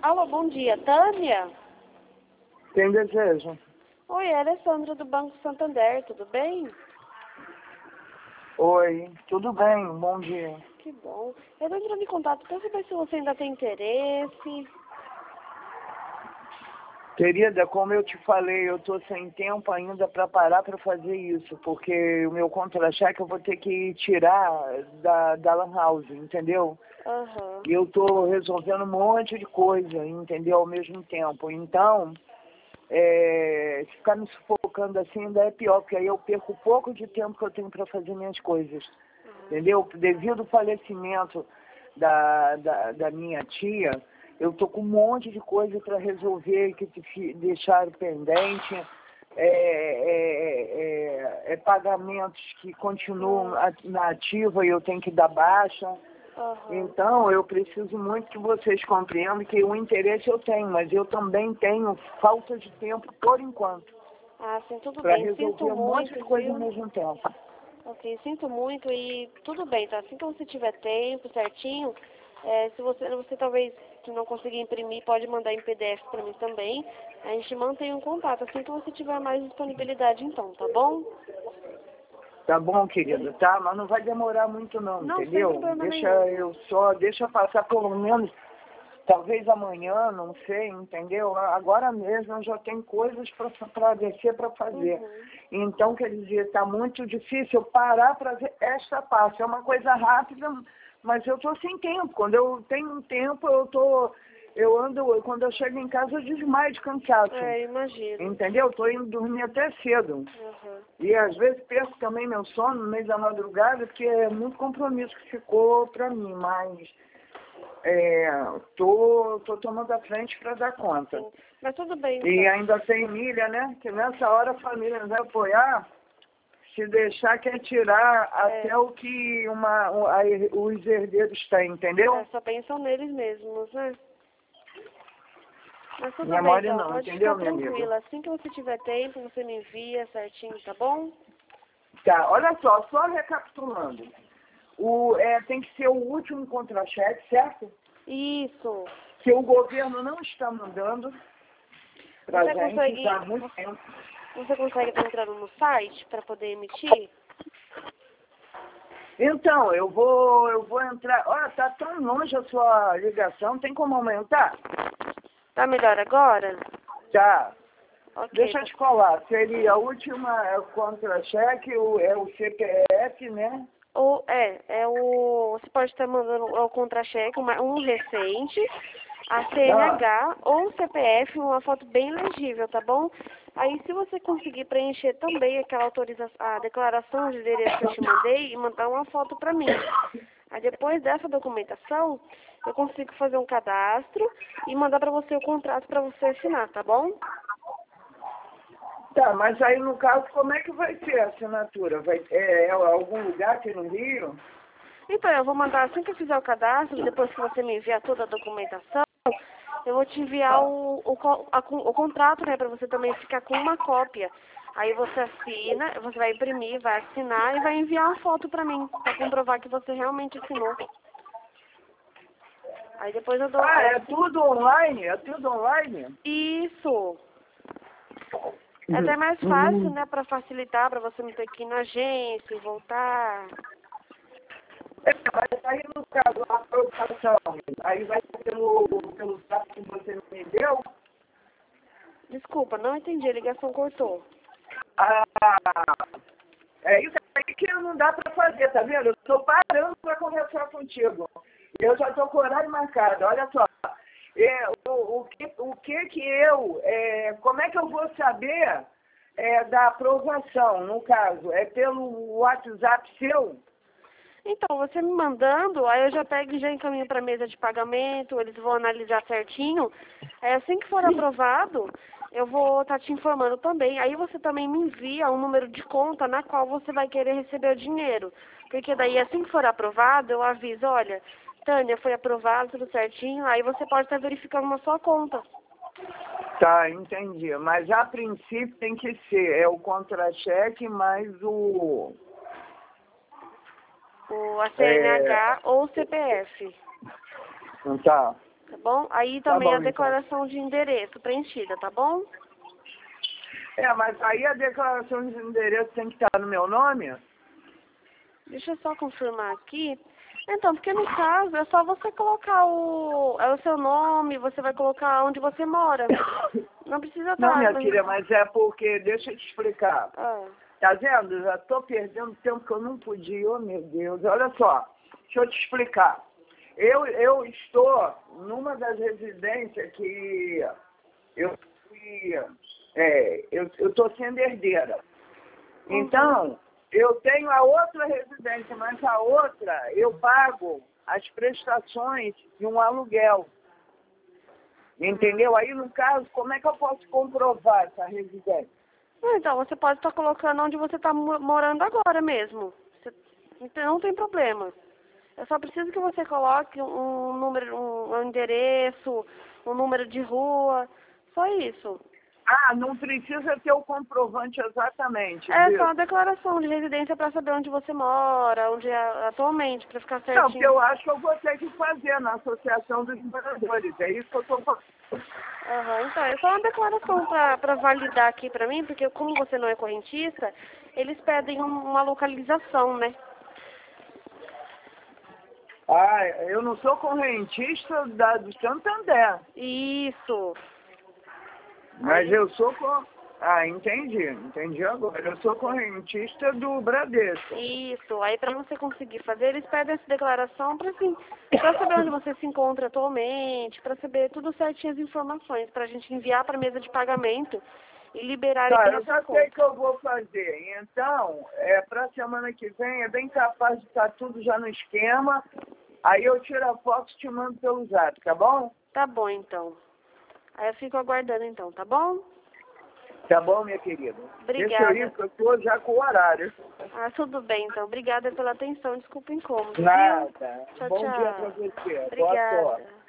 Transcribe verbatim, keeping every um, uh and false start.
Alô, bom dia. Tânia? Quem deseja? Oi, é a Alessandra do Banco Santander, tudo bem? Oi, tudo bem? Bom dia. Que bom. Eu tô entrando em contato para saber se você ainda tem interesse. Querida, como eu te falei, eu tô sem tempo ainda para parar para fazer isso, porque o meu contra-cheque eu vou ter que tirar da, da Lan House, entendeu? Aham. E eu tô resolvendo um monte de coisa, entendeu? Ao mesmo tempo. Então, é, ficar me sufocando assim ainda é pior, porque aí eu perco pouco de tempo que eu tenho para fazer minhas coisas, entendeu? Devido ao falecimento da, da, da minha tia, eu tô com um monte de coisa para resolver que te deixaram pendente, é, é, é, é pagamentos que continuam na ativa e eu tenho que dar baixa. Aham. Então, eu preciso muito que vocês compreendam que o interesse eu tenho, mas eu também tenho falta de tempo por enquanto. Ah, sim, tudo Para bem. resolver Sinto um monte muito, de coisa viu? ao mesmo tempo. Ok, sinto muito e tudo bem, tá? Assim que você tiver tempo certinho, é, se você, você talvez se não conseguir imprimir, pode mandar em P D F para mim também. A gente mantém um contato assim que você tiver mais disponibilidade então, tá bom? Tá bom, querida, tá? Mas não vai demorar muito não, Não, sem entendeu? problema Deixa nenhum. eu só, deixa passar pelo menos, talvez amanhã, não sei, entendeu? Agora mesmo eu já tenho coisas para descer para fazer. Uhum. Então, quer dizer, tá muito difícil eu parar para ver esta parte. É uma coisa rápida, mas eu tô sem tempo. Quando eu tenho um tempo, eu tô, eu ando, quando eu chego em casa eu desmaio de cansaço. É, imagino. Entendeu? Tô indo dormir até cedo. Uhum. E às vezes perco também meu sono no meio da madrugada, porque é muito compromisso que ficou para mim, mas é, tô, tô tomando a frente para dar conta. Sim. Mas tudo bem, E então. ainda tem milha, né? Que nessa hora a família não vai apoiar, se deixar quer tirar É. até o que uma, o- a, os herdeiros têm, entendeu? É, só pensam neles mesmos, né? Mas tudo Minha bem, mãe então. não, Pode entendeu, ficar minha amiga? tranquila. Assim que você tiver tempo, você me envia certinho, tá bom? Tá, olha só, só recapitulando. O, é, tem que ser o último contra-cheque, certo? Isso. Que o governo não está mandando pra Você gente consegue, já há muito tempo. você consegue estar entrando no site para poder emitir? Então, eu vou, eu vou entrar. Olha, tá tão longe a sua ligação, tem como aumentar? Tá melhor agora? Tá. Ok. Deixa eu te falar, seria a última é o contra-cheque, o- é o C P F, né? Ou, é, é o, você pode estar mandando o contra-cheque, uma- um recente, a Ah, C N H ou C P F, uma foto bem legível, tá bom? Aí se você conseguir preencher também aquela autorização, a declaração de endereço que eu te mandei e mandar uma foto para mim. Aí depois dessa documentação, eu consigo fazer um cadastro e mandar para você o contrato para você assinar, tá bom? tá, mas aí no caso, como é que vai ser a assinatura? Vai, é, é algum lugar aqui no Rio? Então, eu vou mandar assim que eu fizer o cadastro, depois que você me enviar toda a documentação, eu vou te enviar o, o, co- a- o contrato, né, para você também ficar com uma cópia. Aí você assina, você vai imprimir, vai assinar e vai enviar uma foto para mim, para comprovar que você realmente assinou. Aí depois eu dou... Ah, Aí é assim, tudo online? É tudo online? isso! É até mais fácil, né, para facilitar, para você não ter que ir na agência e voltar. É, mas aí no caso, a aprovação, aí vai ser pelo, pelo site que você me deu? Desculpa, não entendi, a ligação cortou. Ah, é isso aí que não dá para fazer, tá vendo? Eu estou parando para conversar contigo. Eu já estou com o horário marcado. Olha só, é, o, o, que, o que que eu, é, como é que eu vou saber é, da aprovação, no caso? É pelo WhatsApp seu? Então, você me mandando, aí eu já pego e já encaminho para a mesa de pagamento, eles vão analisar certinho. Aí assim que for aprovado, eu vou estar te informando também. Aí você também me envia um número de conta na qual você vai querer receber o dinheiro. Porque daí assim que for aprovado, eu aviso, olha, Tânia, foi aprovado, tudo certinho, aí você pode estar verificando na sua conta. Tá, entendi. Mas a princípio tem que ser, é o contra-cheque mais o... O a É, C N H ou o C P F. tá. Tá bom? Aí Tá também bom, a então. declaração de endereço preenchida, tá bom? É, mas aí a declaração de endereço tem que estar no meu nome? Deixa eu só confirmar aqui. Então, porque no caso é só você colocar o, é o seu nome, você vai colocar onde você mora. Não precisa Não, estar. minha filha, mas é porque, deixa eu te explicar. Ah, Tá vendo? Já tô perdendo tempo que eu não podia. Oh, meu Deus. Olha só, deixa eu te explicar. Eu, eu estou numa das residências que eu fui, é, eu estou sendo herdeira. uhum. Então, eu tenho a outra residência, mas a outra eu pago as prestações de um aluguel. Entendeu? Aí, no caso, como é que eu posso comprovar essa residência? Então, você pode estar colocando onde você está morando agora mesmo. Você, então, não tem problema. Eu só preciso que você coloque um número, um, um endereço, um número de rua, só isso. Ah, não precisa ter o comprovante exatamente É disso. só uma declaração de residência para saber onde você mora, onde é atualmente, para ficar Não, porque certinho. eu acho que eu vou ter que fazer na Associação dos Moradores. É isso que eu estou falando. Aham, então, é só uma declaração para validar aqui para mim, porque como você não é correntista, eles pedem um, uma localização, né? Ah, eu não sou correntista da, do Santander. Isso. Mas Aí, eu sou... Co... Ah, entendi. Entendi agora. Eu sou correntista do Bradesco. isso. Aí para você conseguir fazer, eles pedem essa declaração para assim, para saber onde você se encontra atualmente, para saber tudo certinho as informações, para a gente enviar para a mesa de pagamento e liberar Tá, ele eu na sua já sei o conta. que eu vou fazer. Então, é, para a semana que vem, é bem capaz de estar tudo já no esquema. Aí eu tiro a foto e te mando pelo zap, tá bom? Tá bom, então. Aí eu fico aguardando, então, tá bom? Tá bom, minha querida? Deixa eu ir, Obrigada. porque eu tô já com o horário. Ah, tudo bem, então. Obrigada pela atenção. Desculpa o incômodo, viu? Nada. Tchau, Bom dia pra tchau. você. Boa sorte. Obrigada.